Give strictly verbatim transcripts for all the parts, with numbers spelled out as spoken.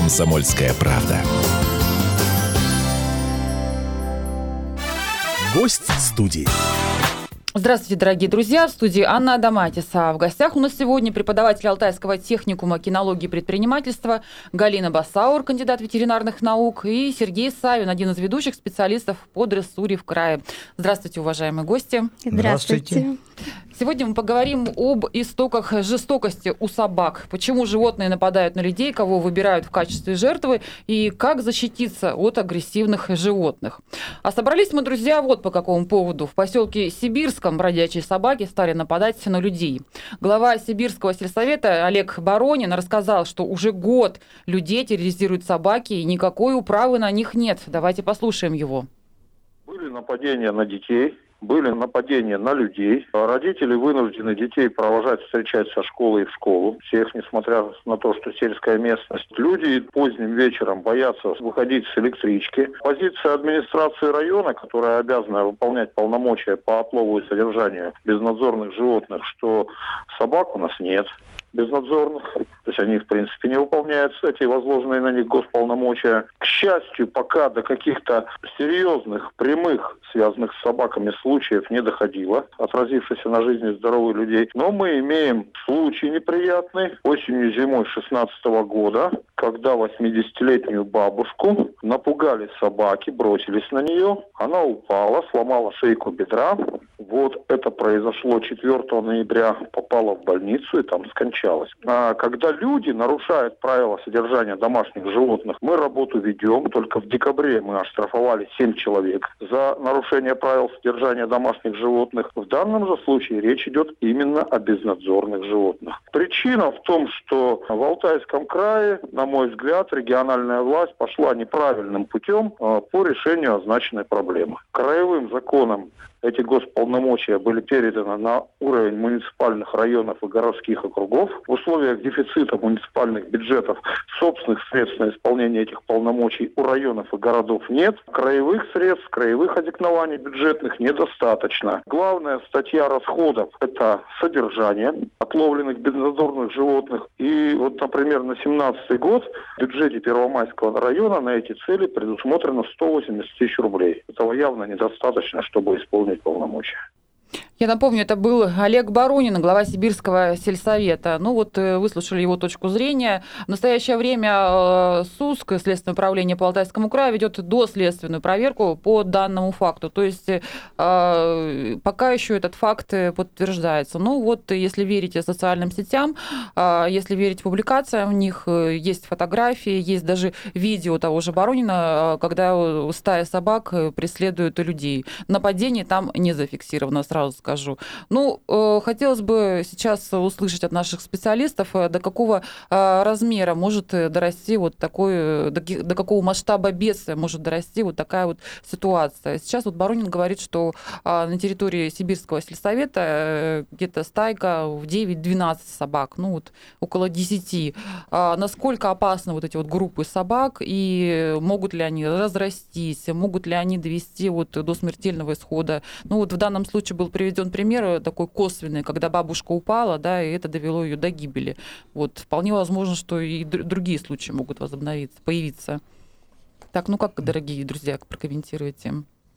«Комсомольская правда». Гость студии. Здравствуйте, дорогие друзья. В студии Анна Адаматис. А в гостях у нас сегодня преподаватель Алтайского техникума кинологии и предпринимательства Галина Басаур, кандидат ветеринарных наук, и Сергей Савин, один из ведущих специалистов по дрессуре в крае. Здравствуйте, уважаемые гости. Здравствуйте. Сегодня мы поговорим об истоках жестокости у собак. Почему животные нападают на людей, кого выбирают в качестве жертвы, и как защититься от агрессивных животных. А собрались мы, друзья, вот по какому поводу. В поселке Сибирском бродячие собаки стали нападать на людей. Глава Сибирского сельсовета Олег Боронин рассказал, что уже год людей терроризируют собаки, и никакой управы на них нет. Давайте послушаем его. Были нападения на детей. Были нападения на людей. Родители вынуждены детей провожать, встречать со школы и в школу. Всех, несмотря на то, что сельская местность. Люди поздним вечером боятся выходить с электрички. Позиция администрации района, которая обязана выполнять полномочия по отлову и содержанию безнадзорных животных, что собак у нас нет безнадзорных. То есть они, в принципе, не выполняют эти возложенные на них госполномочия. К счастью, пока до каких-то серьезных, прямых, связанных с собаками случаев не доходило, отразившихся на жизни здоровых людей. Но мы имеем случай неприятный осенью зимой шестнадцатого года, когда восьмидесятилетнюю бабушку напугали собаки, бросились на нее. Она упала, сломала шейку бедра. Вот это произошло четвёртого ноября, попала в больницу и там скончалась. А когда люди нарушают правила содержания домашних животных, мы работу ведем. Только в декабре мы оштрафовали семь человек за нарушение правил содержания домашних животных. В данном же случае речь идет именно о безнадзорных животных. Причина в том, что в Алтайском крае, на мой взгляд, региональная власть пошла неправильным путем по решению означенной проблемы. Краевым законом эти госполномочия были переданы на уровень муниципальных районов и городских округов. В условиях дефицита муниципальных бюджетов собственных средств на исполнение этих полномочий у районов и городов нет. Краевых средств, краевых ассигнований бюджетных недостаточно. Главная статья расходов – это содержание отловленных безнадзорных животных. И вот, например, на семнадцатый год в бюджете Первомайского района на эти цели предусмотрено сто восемьдесят тысяч рублей. Этого явно недостаточно, чтобы исполнить полномочия. Я напомню, это был Олег Боронин, глава Сибирского сельсовета. Ну вот выслушали его точку зрения. В настоящее время СУСК, Следственное управление по Алтайскому краю, ведет доследственную проверку по данному факту. То есть пока еще этот факт подтверждается. Ну вот, если верить социальным сетям, если верить публикациям, у них есть фотографии, есть даже видео того же Боронина, когда стая собак преследует людей. Нападений там не зафиксировано, сразу скажу. Скажу. Ну, э, хотелось бы сейчас услышать от наших специалистов, э, до какого э, размера может дорасти вот такой, до, до какого масштаба бедствия может дорасти вот такая вот ситуация. Сейчас вот Боронин говорит, что э, на территории Сибирского сельсовета э, где-то стайка в девять-двенадцать собак, ну вот около десяти. А насколько опасны вот эти вот группы собак и могут ли они разрастись, могут ли они довести вот до смертельного исхода? Ну вот в данном случае был приведен пример такой косвенный, когда бабушка упала, да, и это довело ее до гибели. Вот вполне возможно, что и другие случаи могут возобновиться, появиться. Так, ну как, дорогие друзья, прокомментируете?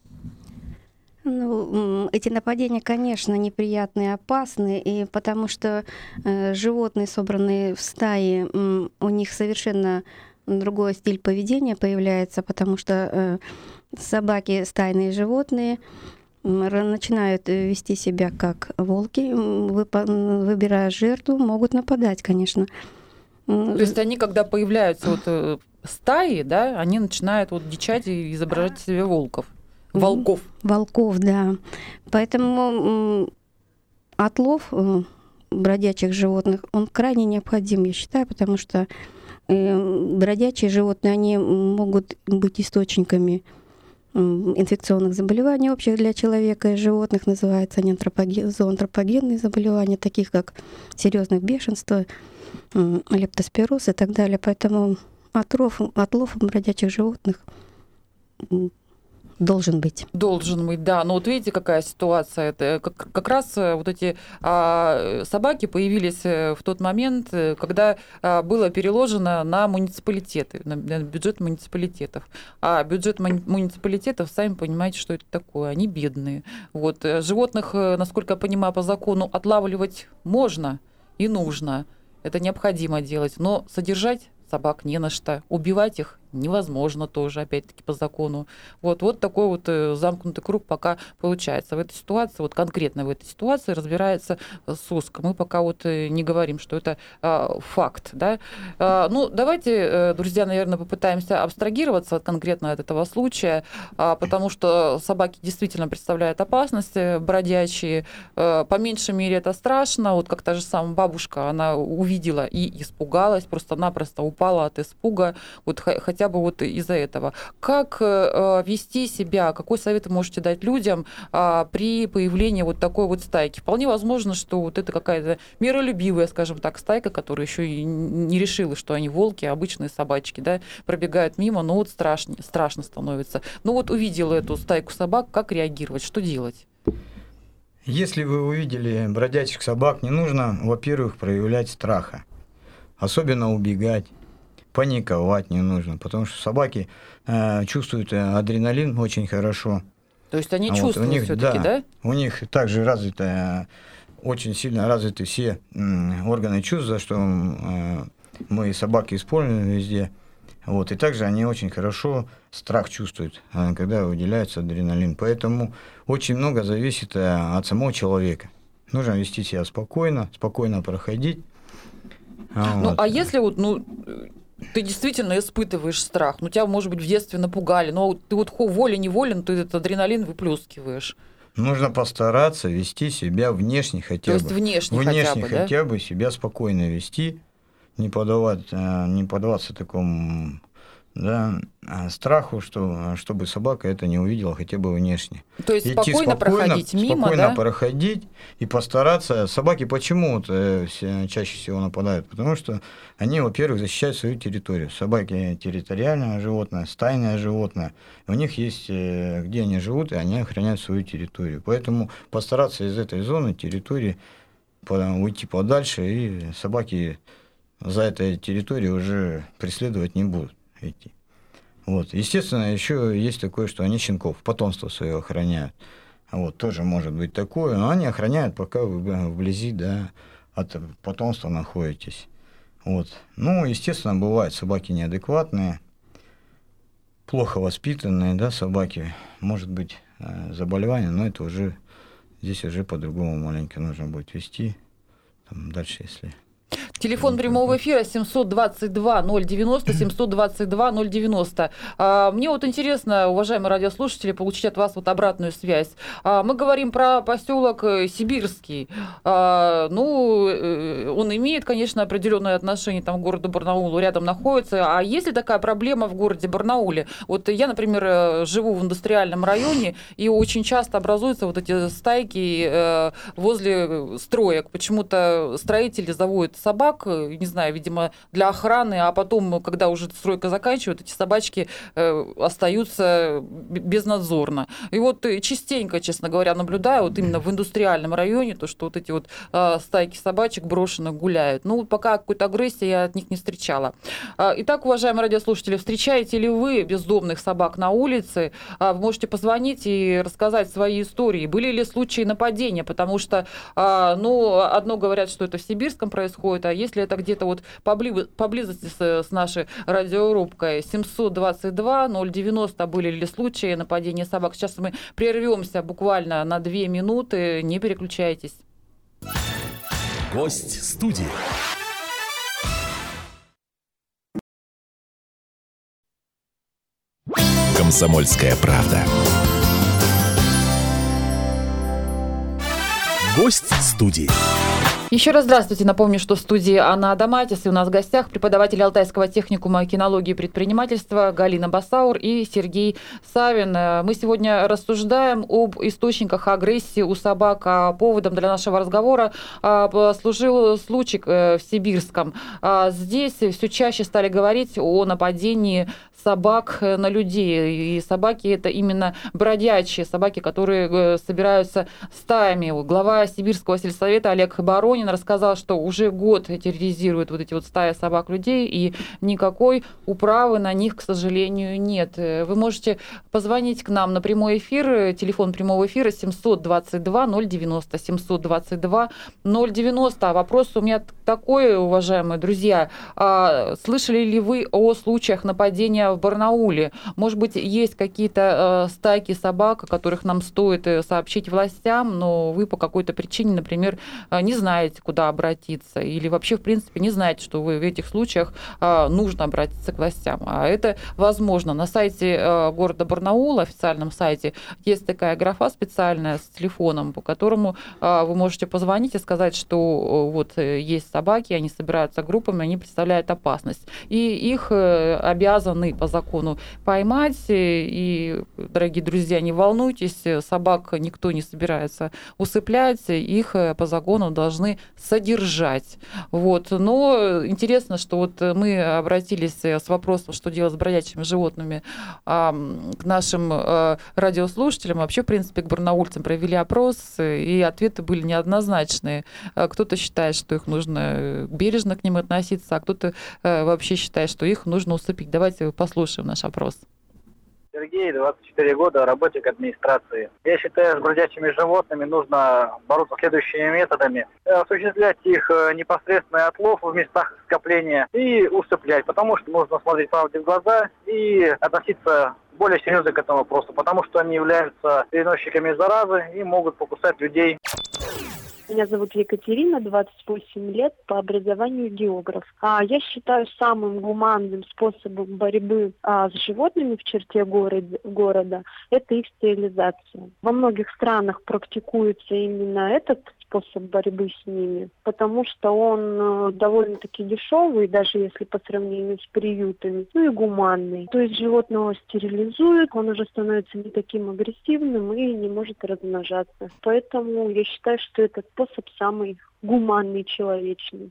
Ну, эти нападения, конечно, неприятные, опасны, и потому что э, животные, собранные в стаи, э, у них совершенно другой стиль поведения появляется, потому что э, собаки стайные животные начинают вести себя как волки, выбирая жертву, могут нападать, конечно. То есть они, когда появляются вот стаи, да, они начинают вот дичать и изображать себе волков. Волков. Волков, да. Поэтому отлов бродячих животных, он крайне необходим, я считаю, потому что бродячие животные, они могут быть источниками инфекционных заболеваний общих для человека и животных, называются они антропоген, зоонтропогенные заболевания, таких как серьезное бешенство, лептоспироз и так далее. Поэтому отлов, отлов бродячих животных должен быть. Должен быть, да. Но вот видите, какая ситуация. Это как, как раз вот эти а, собаки появились в тот момент, когда а, было переложено на муниципалитеты, на, на бюджет муниципалитетов. А бюджет муниципалитетов, сами понимаете, что это такое. Они бедные. Вот. Животных, насколько я понимаю, по закону отлавливать можно и нужно. Это необходимо делать. Но содержать собак не на что. Убивать их невозможно тоже, опять-таки, по закону. Вот, вот такой вот замкнутый круг пока получается. В этой ситуации, вот конкретно в этой ситуации разбирается СУСК. Мы пока вот не говорим, что это а, факт. Да? А, ну, давайте, друзья, наверное, попытаемся абстрагироваться конкретно от этого случая, а, потому что собаки действительно представляют опасность, бродячие. А, по меньшей мере это страшно. Вот как та же самая бабушка, она увидела и испугалась, просто-напросто упала от испуга. Вот хотя бы вот из-за этого. Как э, вести себя, какой совет вы можете дать людям э, при появлении вот такой вот стайки? Вполне возможно, что вот это какая-то миролюбивая, скажем так, стайка, которая еще и не решила, что они волки, обычные собачки, да, пробегают мимо, но вот страшно, страшно становится. Ну вот увидела эту стайку собак, как реагировать, что делать? Если вы увидели бродячих собак, не нужно, во-первых, проявлять страха, особенно убегать. Паниковать не нужно, потому что собаки э, чувствуют адреналин очень хорошо. То есть они а чувствуют вот у них, все-таки, да, да? У них также развиты, очень сильно развиты все э, органы чувств, за что э, мы собаки используем везде. Вот, и также они очень хорошо страх чувствуют, э, когда выделяется адреналин. Поэтому очень много зависит э, от самого человека. Нужно вести себя спокойно, спокойно проходить. Ну, вот. а если вот, ну... ты действительно испытываешь страх, ну тебя, может быть, в детстве напугали, но ты вот волей-неволей, ты этот адреналин выплескиваешь. Нужно постараться вести себя внешне хотя бы. То есть внешне, внешне хотя бы, да? хотя бы себя спокойно вести, не подавать, не поддаваться такому, да, страху, что, чтобы собака это не увидела хотя бы внешне. То есть Идти спокойно, спокойно проходить мимо, спокойно да? проходить и постараться. Собаки почему чаще всего нападают? Потому что они, во-первых, защищают свою территорию. Собаки территориальное животное, стайное животное. У них есть, где они живут, и они охраняют свою территорию. Поэтому постараться из этой зоны территории уйти подальше, и собаки за этой территорией уже преследовать не будут идти. Вот. Естественно, еще есть такое, что они щенков, потомство свое охраняют. Вот, тоже может быть такое, но они охраняют, пока вы вблизи, да, от потомства находитесь. Вот. Ну, естественно, бывают собаки неадекватные, плохо воспитанные, да, собаки. Может быть, заболевание, но это уже, здесь уже по-другому маленько нужно будет вести. Там дальше, если... Телефон прямого эфира семьсот двадцать два ноль девяносто, семьсот двадцать два ноль девяносто. Мне вот интересно, уважаемые радиослушатели, получить от вас вот обратную связь. Мы говорим про поселок Сибирский. Ну, он имеет, конечно, определенное отношение там, к городу Барнаулу, рядом находится. А есть ли такая проблема в городе Барнауле? Вот я, например, живу в индустриальном районе, и очень часто образуются вот эти стайки возле строек. Почему-то строители заводят собак, не знаю, видимо, для охраны, а потом, когда уже стройка заканчивается, эти собачки э, остаются безнадзорно. И вот частенько, честно говоря, наблюдаю вот именно в индустриальном районе, то, что вот эти вот э, стайки собачек брошенных гуляют. Ну, пока какой-то агрессии я от них не встречала. Итак, уважаемые радиослушатели, встречаете ли вы бездомных собак на улице? Вы можете позвонить и рассказать свои истории. Были ли случаи нападения? Потому что, ну, одно говорят, что это в Сибирском происходит, а если это где-то вот поблизости с, с нашей радиорубкой, семьсот двадцать два ноль девяносто, были ли случаи нападения собак? Сейчас мы прервемся буквально на две минуты, не переключайтесь. Гость студии. Комсомольская правда. Гость студии. Еще раз здравствуйте. Напомню, что в студии Анна Адаматис, и у нас в гостях преподаватель Алтайского техникума кинологии и предпринимательства Галина Басаур и Сергей Савин. Мы сегодня рассуждаем об источниках агрессии у собак. А поводом для нашего разговора послужил случай в Сибирском. Здесь все чаще стали говорить о нападении собак на людей. И собаки — это именно бродячие собаки, которые собираются стаями. Глава Сибирского сельсовета Олег Боронин рассказал, что уже год терроризируют вот эти вот стаи собак-людей, и никакой управы на них, к сожалению, нет. Вы можете позвонить к нам на прямой эфир. Телефон прямого эфира семьсот двадцать два ноль девяносто, семьсот двадцать два ноль девяносто. А вопрос у меня такой, уважаемые друзья. Слышали ли вы о случаях нападения в Барнауле? Может быть, есть какие-то э, стайки собак, о которых нам стоит сообщить властям, но вы по какой-то причине, например, не знаете, куда обратиться, или вообще, в принципе, не знаете, что вы в этих случаях э, нужно обратиться к властям. А это возможно. На сайте э, города Барнаула, официальном сайте, есть такая графа специальная с телефоном, по которому э, вы можете позвонить и сказать, что э, вот э, есть собаки, они собираются группами, они представляют опасность. И их э, обязаны по закону поймать. И, дорогие друзья, не волнуйтесь, собак никто не собирается усыплять, их по закону должны содержать. Вот. Но интересно, что вот мы обратились с вопросом, что делать с бродячими животными, к нашим радиослушателям, вообще, в принципе, к барнаульцам провели опрос, и ответы были неоднозначные. Кто-то считает, что их нужно бережно к ним относиться, а кто-то вообще считает, что их нужно усыпить. Давайте послушаем наш опрос. Сергей, двадцать четыре года, работник администрации. Я считаю, с бродячими животными нужно бороться следующими методами. Осуществлять их непосредственный отлов в местах скопления и усыплять, потому что нужно смотреть правде в глаза и относиться более серьезно к этому вопросу, потому что они являются переносчиками заразы и могут покусать людей. Меня зовут Екатерина, двадцать восемь лет, по образованию географ. А, я считаю самым гуманным способом борьбы а, с животными в черте город, города это их стерилизация. Во многих странах практикуется именно этот способ борьбы с ними, потому что он э, довольно-таки дешевый, даже если по сравнению с приютами, ну и гуманный. То есть животного стерилизуют, он уже становится не таким агрессивным и не может размножаться. Поэтому я считаю, что этот способ самый гуманный, человечный.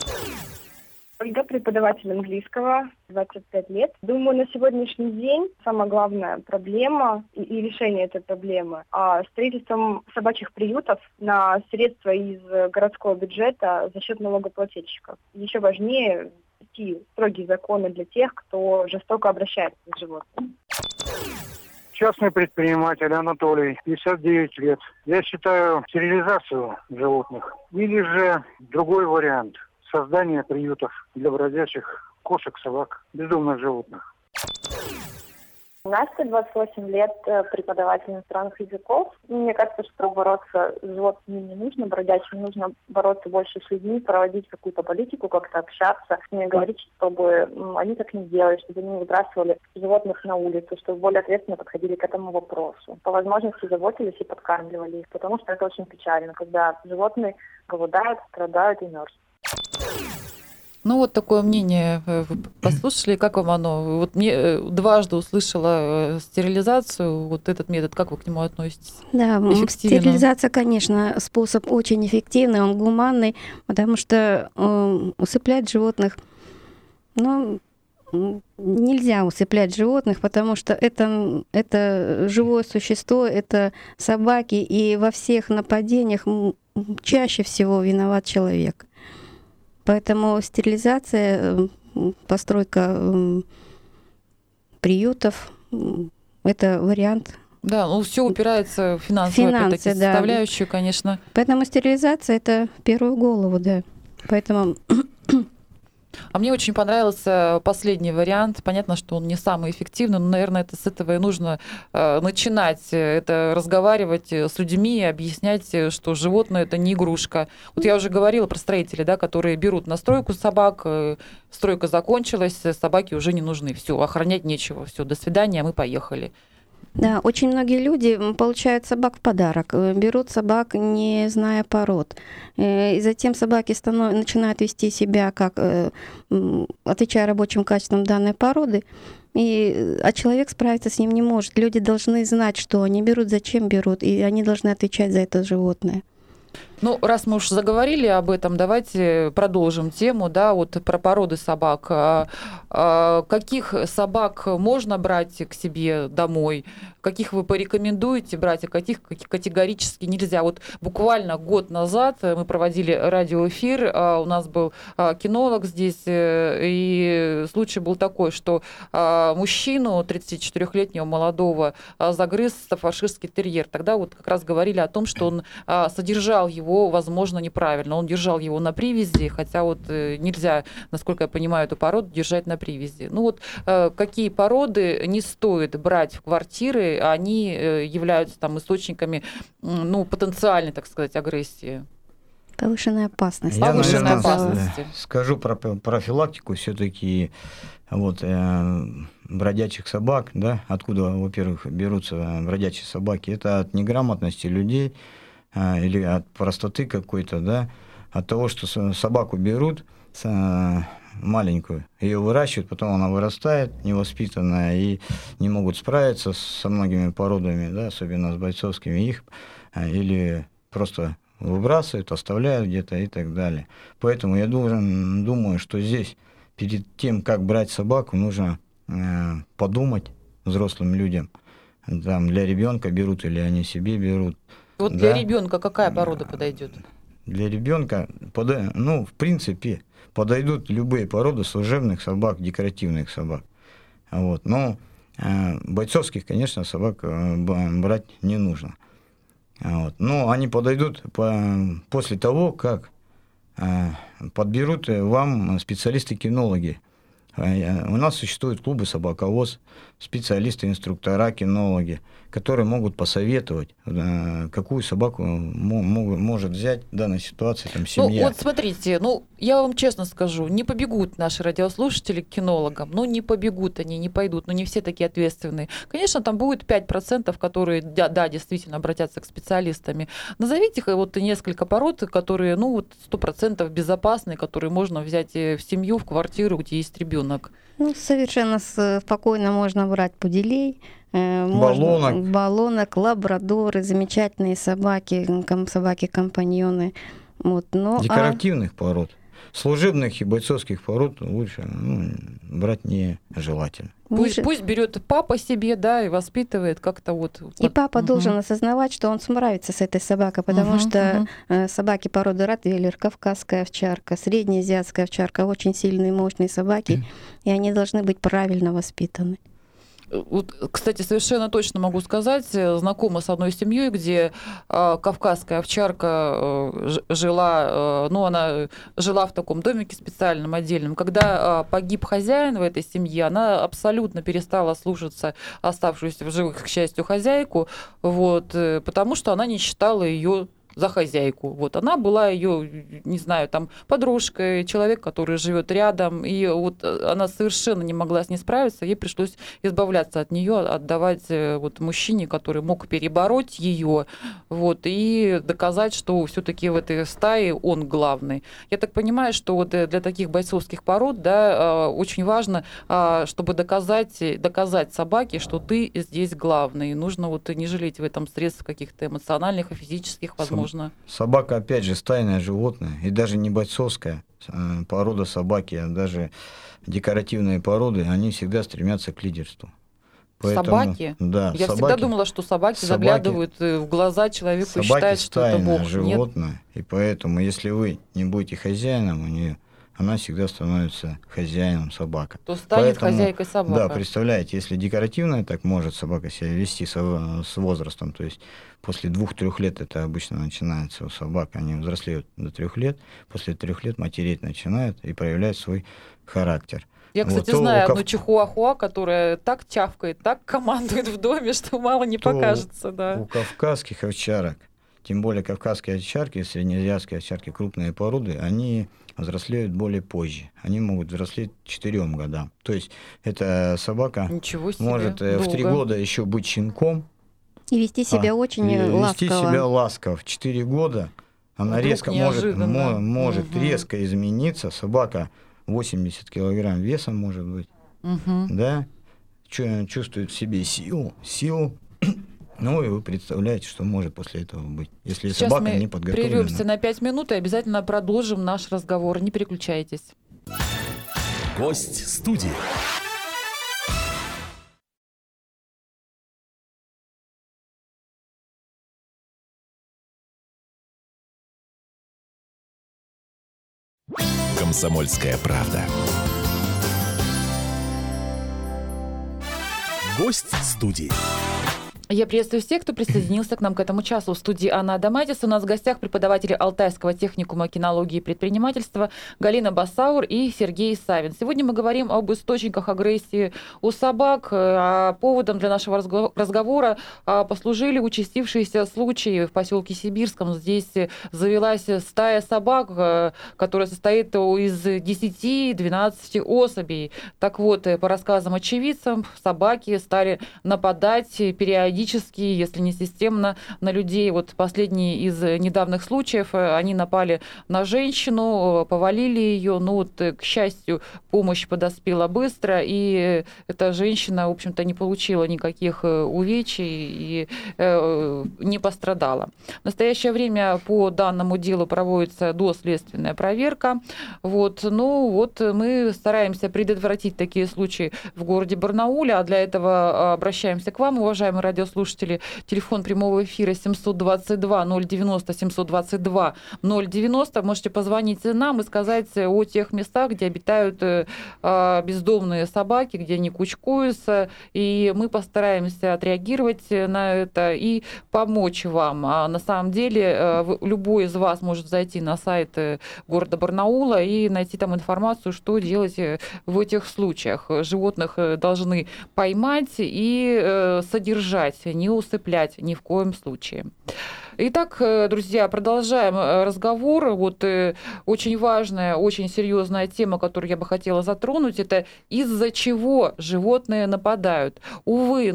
Ольга, преподаватель английского, двадцать пять лет. Думаю, на сегодняшний день самая главная проблема и, и решение этой проблемы а, строительством собачьих приютов на средства из городского бюджета за счет налогоплательщиков. Еще важнее такие строгие законы для тех, кто жестоко обращается с животными. Частный предприниматель Анатолий, пятьдесят девять лет. Я считаю стерилизацию животных или же другой вариант – создание приютов для бродячих кошек, собак, бездомных животных. Настя, двадцать восемь лет, преподаватель иностранных языков. Мне кажется, что бороться с животными не нужно, бродячим нужно бороться больше с людьми, проводить какую-то политику, как-то общаться, с ними говорить, чтобы они так не делали, чтобы они выбрасывали животных на улицу, чтобы более ответственно подходили к этому вопросу. По возможности заботились и подкармливали их, потому что это очень печально, когда животные голодают, страдают и мерзнут. Ну, вот такое мнение вы послушали. Как вам оно? Вот мне дважды услышала стерилизацию. Вот этот метод, как вы к нему относитесь? Да, стерилизация, конечно, способ очень эффективный, он гуманный, потому что э, усыплять животных, ну, нельзя усыплять животных, потому что это, это живое существо, это собаки, и во всех нападениях чаще всего виноват человек. Поэтому стерилизация, постройка приютов — это вариант. Да, ну все упирается в финансовую Финансы, да. составляющую, конечно. Поэтому стерилизация — это в первую голову, да. Поэтому... А мне очень понравился последний вариант. Понятно, что он не самый эффективный, но, наверное, это с этого и нужно э, начинать. Это разговаривать с людьми и объяснять, что животное — это не игрушка. Вот я уже говорила про строителей, да, которые берут на стройку собак, э, стройка закончилась, собаки уже не нужны. Все, охранять нечего. Все, до свидания, мы поехали. Да, очень многие люди получают собак в подарок, берут собак, не зная пород. И затем собаки станов... начинают вести себя, как отвечая рабочим качествам данной породы, и... а человек справиться с ним не может. Люди должны знать, что они берут, зачем берут, и они должны отвечать за это животное. Ну, раз мы уж заговорили об этом, давайте продолжим тему, да, вот про породы собак. А, а, каких собак можно брать к себе домой? Каких вы порекомендуете брать, а каких категорически нельзя? Вот буквально год назад мы проводили радиоэфир, а у нас был кинолог здесь, и случай был такой, что мужчину тридцатичетырёхлетнего молодого загрыз стаффордширский терьер. Тогда вот как раз говорили о том, что он содержал его его, возможно, неправильно. Он держал его на привязи, хотя вот нельзя, насколько я понимаю, эту породу держать на привязи. Ну вот какие породы не стоит брать в квартиры, они являются там источниками, ну, потенциальной, так сказать, агрессии? Повышенная опасность. Я, Повышенная наверное, опасность. скажу про профилактику все-таки. Вот, э, бродячих собак, да, откуда, во-первых, берутся бродячие собаки, это от неграмотности людей, или от простоты какой-то, да, от того, что собаку берут маленькую, ее выращивают, потом она вырастает, невоспитанная, и не могут справиться со многими породами, да, особенно с бойцовскими, их или просто выбрасывают, оставляют где-то и так далее. Поэтому я должен, думаю, что здесь перед тем, как брать собаку, нужно подумать взрослым людям, там, для ребенка берут или они себе берут. Вот для да. ребенка какая порода подойдет? Для ребенка, пода... ну, в принципе, подойдут любые породы служебных собак, декоративных собак. Вот. Но э, бойцовских, конечно, собак э, брать не нужно. Вот. Но они подойдут по... после того, как э, подберут вам специалисты-кинологи. У нас существуют клубы собаковоз, специалисты, инструктора, кинологи, которые могут посоветовать, какую собаку может взять в данной ситуации там, семья. Ну, вот смотрите, ну, я вам честно скажу, не побегут наши радиослушатели к кинологам, ну, не побегут они, не пойдут, но не все такие ответственные. Конечно, там будет пять процентов, которые, да, да, действительно обратятся к специалистам. Назовите вот несколько пород, которые, ну, вот сто процентов безопасные, которые можно взять в семью, в квартиру, где есть ребенок. Ну, совершенно спокойно можно брать пуделей, баллонок, можно, баллонок, лабрадоры, замечательные собаки, собаки-компаньоны. Вот, но, декоративных а... пород. Служебных и бойцовских пород лучше ну, брать нежелательно. Пусть, пусть берет папа себе, да, и воспитывает как-то вот. И папа угу. должен осознавать, что он справится с этой собакой, потому угу, что угу. собаки породы ротвейлер, кавказская овчарка, среднеазиатская овчарка, очень сильные, мощные собаки, и они должны быть правильно воспитаны. Вот, кстати, совершенно точно могу сказать, знакома с одной семьей, где э, кавказская овчарка э, жила, э, ну, она жила в таком домике специальном, отдельном. Когда э, погиб хозяин в этой семье, она абсолютно перестала слушаться оставшуюся в живых, к счастью, хозяйку, вот, э, потому что она не считала ее за хозяйку. Вот она была ее, не знаю, там подружкой, человек, который живет рядом, и вот она совершенно не могла с ней справиться, ей пришлось избавляться от нее, отдавать вот мужчине, который мог перебороть ее, вот, и доказать, что все-таки в этой стае он главный. Я так понимаю, что вот для таких бойцовских пород, да, очень важно, чтобы доказать, доказать собаке, что ты здесь главный. Нужно вот не жалеть в этом средств каких-то эмоциональных и физических, возможно. Собака, опять же, стайное животное, и даже не бойцовская порода собаки, а даже декоративные породы, они всегда стремятся к лидерству. Поэтому, собаки? Да, Я собаки, всегда думала, что собаки, собаки заглядывают в глаза человеку и считают, что это Бог. Собаки стайное животное, и поэтому, если вы не будете хозяином у нее, она всегда становится хозяином собака. То станет Поэтому, хозяйкой собака. Да, представляете, если декоративная, так может собака себя вести со, с возрастом, то есть после двух-трех лет это обычно начинается у собак, они взрослеют до трех лет, после трех лет матереть начинают и проявляют свой характер. Я, кстати, вот, знаю одну кав... чихуахуа, которая так чавкает, так командует в доме, что мало не то покажется. Да. У кавказских овчарок тем более кавказские овчарки, среднеазиатские овчарки, крупные породы, они взрослеют более позже. Они могут взрослеть к четырем годам. То есть эта собака Ничего себе, может долго. в три года еще быть щенком. И вести себя а, очень и ласково. Вести себя ласково. В четыре года она Вдруг резко может, мо, может угу. резко измениться. Собака восемьдесят килограмм веса может быть. Угу. Да? Чувствует в себе силу, силу. Ну, и вы представляете, что может после этого быть, если Сейчас собака мы не подготовлена. прервемся на пять минут и обязательно продолжим наш разговор. Не переключайтесь. Гость студии. «Комсомольская правда». Гость студии. Я приветствую всех, кто присоединился к нам к этому часу. В студии Анна Адамайтис. У нас в гостях преподаватели Алтайского техникума кинологии и предпринимательства Галина Басаур и Сергей Савин. Сегодня мы говорим об источниках агрессии у собак. А поводом для нашего разговора послужили участившиеся случаи в поселке Сибирском. Здесь завелась стая собак, которая состоит из десяти-двенадцати особей. Так вот, по рассказам очевидцев, собаки стали нападать периодически, если не системно, на людей. Вот последний из недавних случаев, они напали на женщину, повалили ее, но вот, к счастью, помощь подоспела быстро, и эта женщина, в общем-то, не получила никаких увечий и не пострадала. В настоящее время по данному делу проводится доследственная проверка. Вот. Ну вот мы стараемся предотвратить такие случаи в городе Барнауле, а для этого обращаемся к вам, уважаемые радиослушатели. Слушатели, телефон прямого эфира семьсот двадцать два ноль девяносто семьсот двадцать два ноль девяносто. Можете позвонить нам и сказать о тех местах, где обитают бездомные собаки, где они кучкуются, и мы постараемся отреагировать на это и помочь вам. А на самом деле любой из вас может зайти на сайт города Барнаула и найти там информацию, что делать в этих случаях. Животных должны поймать и содержать, не усыплять ни в коем случае. Итак, друзья, продолжаем разговор. Вот очень важная, очень серьезная тема, которую я бы хотела затронуть, это из-за чего животные нападают. Увы,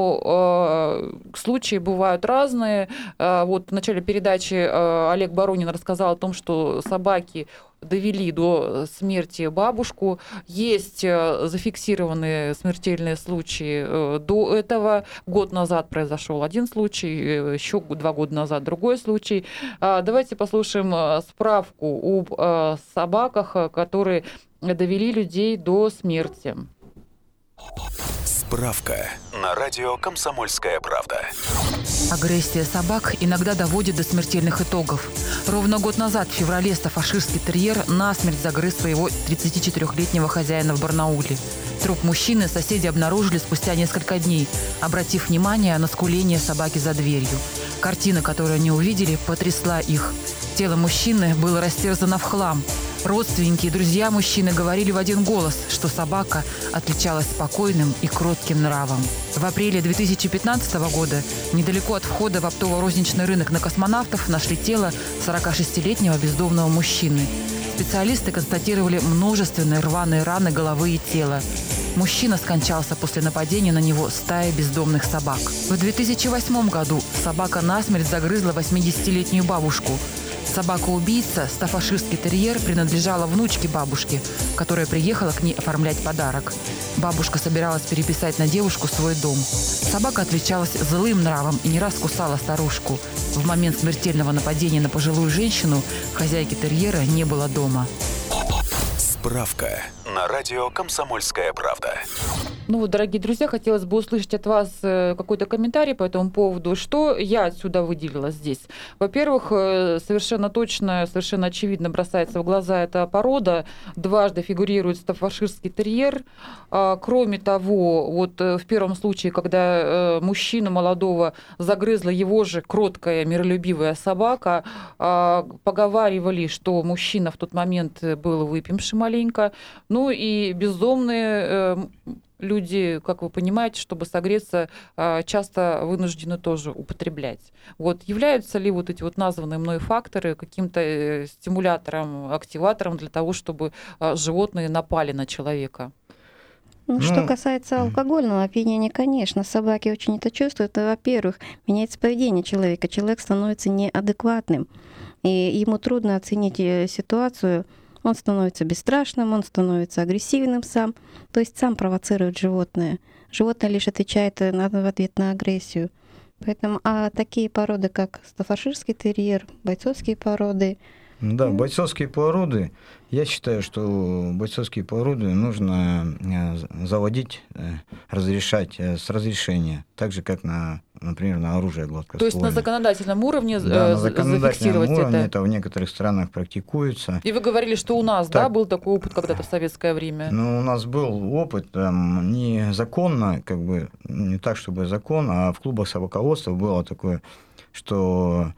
но э, случаи бывают разные. Э, вот в начале передачи э, Олег Боронин рассказал о том, что собаки довели до смерти бабушку. Есть зафиксированные смертельные случаи до этого. Год назад произошел один случай, еще два года назад другой случай. Давайте послушаем справку об собаках, которые довели людей до смерти. Справка на радио «Комсомольская правда». Агрессия собак иногда доводит до смертельных итогов. Ровно год назад, в феврале, стаффорширский терьер насмерть загрыз своего тридцатичетырёхлетнего хозяина в Барнауле. Труп мужчины соседи обнаружили спустя несколько дней, обратив внимание на скуление собаки за дверью. Картина, которую они увидели, потрясла их. Тело мужчины было растерзано в хлам. Родственники и друзья мужчины говорили в один голос, что собака отличалась спокойным и кротким нравом. В апреле две тысячи пятнадцатого года недалеко от входа в оптово-розничный рынок на Космонавтов нашли тело сорокашестилетнего бездомного мужчины. Специалисты констатировали множественные рваные раны головы и тела. Мужчина скончался после нападения на него стаи бездомных собак. В две тысячи восьмом году собака насмерть загрызла восьмидесятилетнюю бабушку. Собака-убийца, стаффорширский терьер, принадлежала внучке бабушки, которая приехала к ней оформлять подарок. Бабушка собиралась переписать на девушку свой дом. Собака отличалась злым нравом и не раз кусала старушку. В момент смертельного нападения на пожилую женщину хозяйки терьера не было дома. Справка на радио «Комсомольская правда». Ну вот, дорогие друзья, хотелось бы услышать от вас какой-то комментарий по этому поводу. Что я отсюда выделила здесь? Во-первых, совершенно точно, совершенно очевидно бросается в глаза эта порода. Дважды фигурирует стаффорширский терьер. Кроме того, вот в первом случае, когда мужчину молодого загрызла его же кроткая, миролюбивая собака, поговаривали, что мужчина в тот момент был выпивший маленько. Ну и бездомные люди, как вы понимаете, чтобы согреться, часто вынуждены тоже употреблять. Вот являются ли вот эти вот названные мной факторы каким-то стимулятором, активатором для того, чтобы животные напали на человека? Ну, ну, что касается алкогольного опьянения, конечно, собаки очень это чувствуют. Во-первых, меняется поведение человека. Человек становится неадекватным, и ему трудно оценить ситуацию. Он становится бесстрашным, он становится агрессивным сам, то есть сам провоцирует животное. Животное лишь отвечает в ответ на агрессию. Поэтому, а такие породы, как стаффордширский терьер, бойцовские породы. Да, бойцовские породы, я считаю, что бойцовские породы нужно заводить, разрешать с разрешения, так же, как, на, например, на оружие гладкоствольное. То есть на законодательном уровне да, на законодательном зафиксировать уровне это? Это в некоторых странах практикуется. И вы говорили, что у нас, так, да, был такой опыт когда-то в советское время? Ну, у нас был опыт там, не законно, как бы, не так, чтобы закон, а в клубах собаководства было такое, что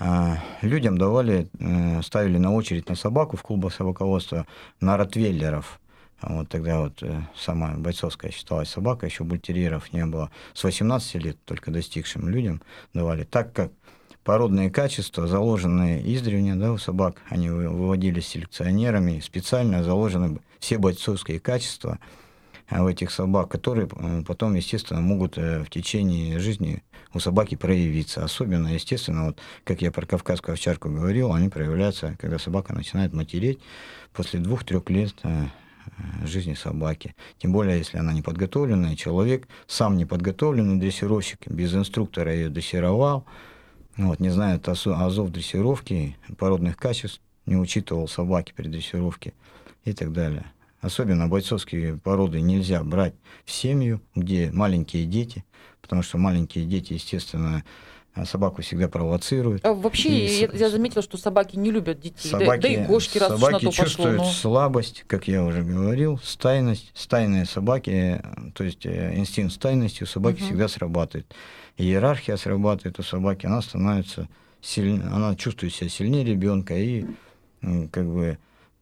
людям давали, ставили на очередь на собаку в клубах собаководства на ротвейлеров. Вот тогда вот самая бойцовская считалась собака, еще бультерьеров не было. С восемнадцати лет только достигшим людям давали. Так как породные качества, заложенные издревле, да, у собак, они выводились селекционерами, специально заложены все бойцовские качества в этих собак, которые потом, естественно, могут в течение жизни у собаки проявиться. Особенно, естественно, вот как я про кавказскую овчарку говорил, они проявляются, когда собака начинает матереть после двух-трех лет жизни собаки. Тем более, если она неподготовленная, человек, сам неподготовленный дрессировщик, без инструктора ее дрессировал, вот, не знает азов дрессировки, породных качеств, не учитывал собаки при дрессировке и так далее. Особенно бойцовские породы нельзя брать в семью, где маленькие дети, потому что маленькие дети, естественно, собаку всегда провоцируют. А вообще, и я, я заметила, что собаки не любят детей, собаки, да, да и кошки, раз уж на то пошло. Собаки чувствуют слабость, как я уже говорил, стайность, стайные собаки, то есть инстинкт стайности у собаки угу. всегда срабатывает. Иерархия срабатывает у собаки, она становится сильнее, она чувствует себя сильнее ребенка и как бы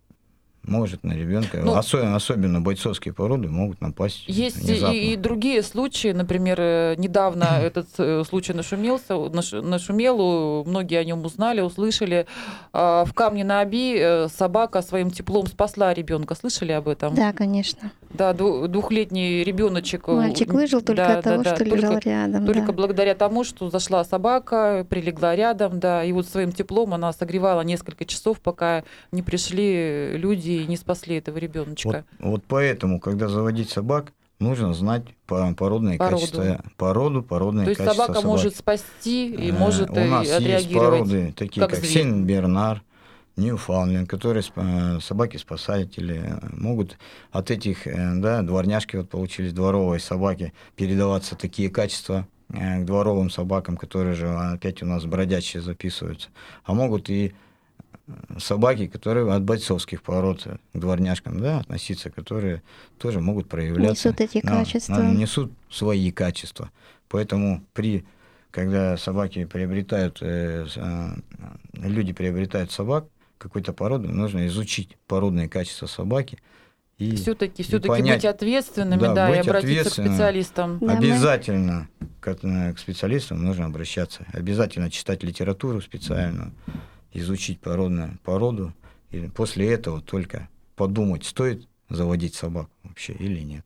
может на ребенка, ну, особенно, особенно бойцовские породы могут напасть. Есть внезапно. И, и другие случаи, например, недавно этот случай нашумелся, нашумел, многие о нем узнали, услышали. В Камне-на-Оби собака своим теплом спасла ребенка. Слышали об этом? Да, конечно. Да, двухлетний ребеночек. Мальчик выжил только да, от того, да, что да. лежал только, рядом. Только да. благодаря тому, что зашла собака, прилегла рядом, да, и вот своим теплом она согревала несколько часов, пока не пришли люди и не спасли этого ребеночка. Вот, вот поэтому, когда заводить собак, нужно знать породные породу. качества, породу, породные То есть качества собака собак. может спасти и может У нас отреагировать. Есть породы, такие как, как Сен-Бернар, Ньюфаундленд, которые собаки-спасатели могут от этих, да, дворняжки вот получились, дворовые собаки, передаваться такие качества к дворовым собакам, которые же опять у нас бродячие записываются, а могут и собаки, которые от бойцовских пород к дворняжкам, да, относиться, которые тоже могут проявляться. Несут эти на, качества. На, несут свои качества. Поэтому при, когда собаки приобретают, э, э, люди приобретают собак какой-то породы, нужно изучить породные качества собаки. И, все-таки и все-таки понять, быть ответственными, да, да, быть и обратиться к специалистам. Да, обязательно мы... к, к специалистам нужно обращаться. Обязательно читать литературу специальную, изучить породную породу, и после этого только подумать, стоит заводить собак вообще или нет.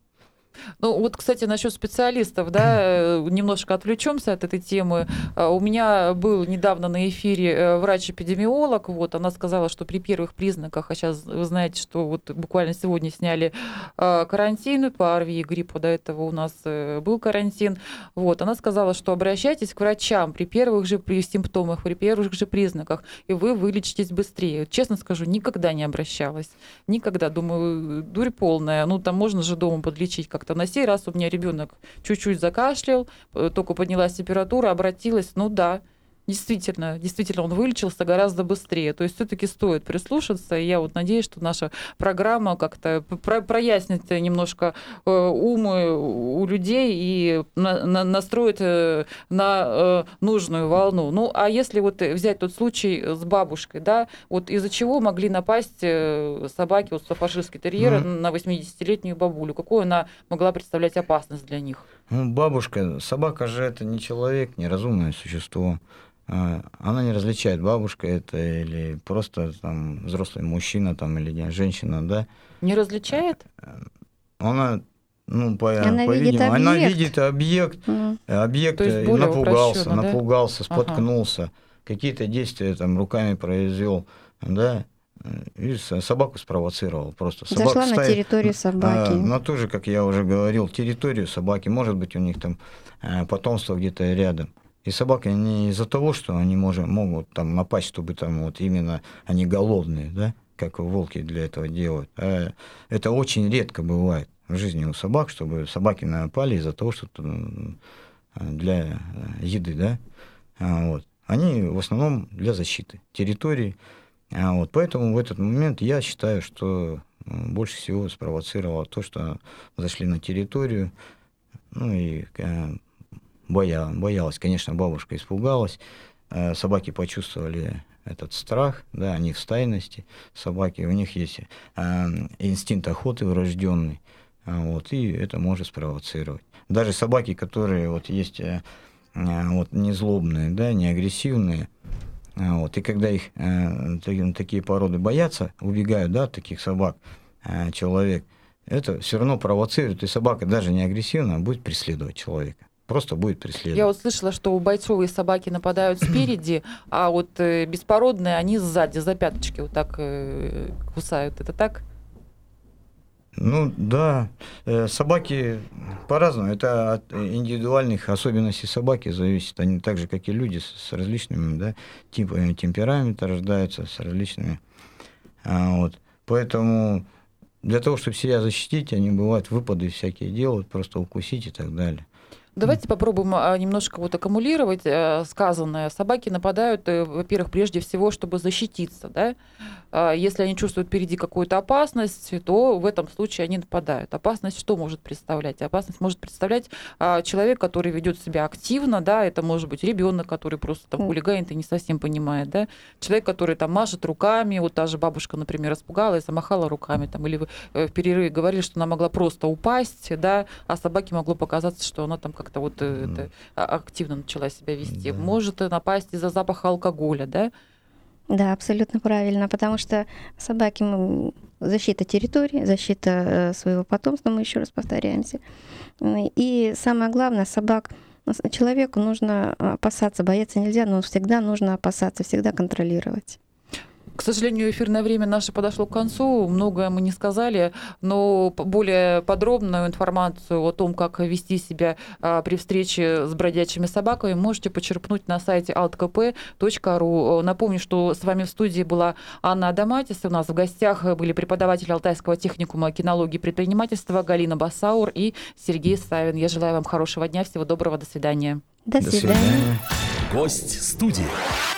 Ну вот, кстати, насчет специалистов, да, немножко отвлечемся от этой темы. У меня был недавно на эфире врач-эпидемиолог, вот, она сказала, что при первых признаках, а сейчас вы знаете, что вот буквально сегодня сняли карантин по ОРВИ и гриппу, до этого у нас был карантин, вот, она сказала, что обращайтесь к врачам при первых же при симптомах, при первых же признаках, и вы вылечитесь быстрее. Честно скажу, никогда не обращалась, никогда, думаю, дурь полная, ну там можно же дома подлечить как на сей раз у меня ребенок чуть-чуть закашлял, только поднялась температура, обратилась, ну да, действительно, действительно он вылечился гораздо быстрее. То есть все-таки стоит прислушаться, и я вот надеюсь, что наша программа как-то прояснит немножко умы у у людей и на, на, настроить на э, нужную волну. Ну, а если вот взять тот случай с бабушкой, да, вот из-за чего могли напасть собаки, вот стаффордширский терьер, mm-hmm. на восьмидесятилетнюю бабулю? Какую она могла представлять опасность для них? Ну, бабушка, собака же это не человек, не разумное существо. Она не различает, бабушка это или просто там взрослый мужчина там, или женщина, да. Не различает? Она, ну, по, она, по видит видимо, объект. она видит объект, mm. объект и напугался, да? напугался, споткнулся, ага. какие-то действия там руками произвел, да, и собаку спровоцировал просто. Зашла Собака на ставит, территорию собаки. А, на ту же, как я уже говорил, территорию собаки, может быть, у них там потомство где-то рядом. И собаки не из-за того, что они может, могут там напасть, чтобы там вот именно они голодные, да, как волки для этого делают. А это очень редко бывает в жизни у собак, чтобы собаки напали из-за того, что для еды, да. А вот. Они в основном для защиты территории. А вот. Поэтому в этот момент я считаю, что больше всего спровоцировало то, что зашли на территорию, ну и боя, боялась, конечно, бабушка испугалась, собаки почувствовали этот страх, да, они в стайности, собаки, у них есть инстинкт охоты врожденный, вот, и это может спровоцировать. Даже собаки, которые вот есть вот, не злобные, да, не агрессивные, вот, и когда их такие породы боятся, убегают, да, от таких собак, человек, это все равно провоцирует, и собака даже не агрессивная, будет преследовать человека. Просто будет преследовать. Я вот слышала, что у бойцовые собаки нападают спереди, а вот э, беспородные, они сзади, за пяточки вот так э, кусают. Это так? Ну, да. Э, собаки по-разному. Это от индивидуальных особенностей собаки зависит. Они так же, как и люди, с, с различными, да, типами темперамента рождаются, с различными. А, вот. Поэтому для того, чтобы себя защитить, они бывают выпады всякие делают, просто укусить и так далее. Давайте попробуем немножко вот аккумулировать сказанное. Собаки нападают, во-первых, прежде всего, чтобы защититься, да? Если они чувствуют впереди какую-то опасность, то в этом случае они нападают. Опасность что может представлять? Опасность может представлять человек, который ведет себя активно, да, это может быть ребенок, который просто там хулиганит и не совсем понимает, да, человек, который там машет руками, вот та же бабушка, например, испугалась, замахала руками, там, или вы в перерыве говорили, что она могла просто упасть, да, а собаке могло показаться, что она там как-то вот mm. это, активно начала себя вести. Да. Может напасть из-за запаха алкоголя, да? Да, абсолютно правильно, потому что собаки, защита территории, защита своего потомства, мы еще раз повторяемся. И самое главное, собак, человеку нужно опасаться, бояться нельзя, но всегда нужно опасаться, всегда контролировать. К сожалению, эфирное время наше подошло к концу. Многое мы не сказали, но более подробную информацию о том, как вести себя при встрече с бродячими собаками, можете почерпнуть на сайте алт ка пэ точка ру. Напомню, что с вами в студии была Анна Адаматис. У нас в гостях были преподаватели Алтайского техникума кинологии и предпринимательства Галина Басаур и Сергей Савин. Я желаю вам хорошего дня, всего доброго, до свидания. До свидания. Гость студии.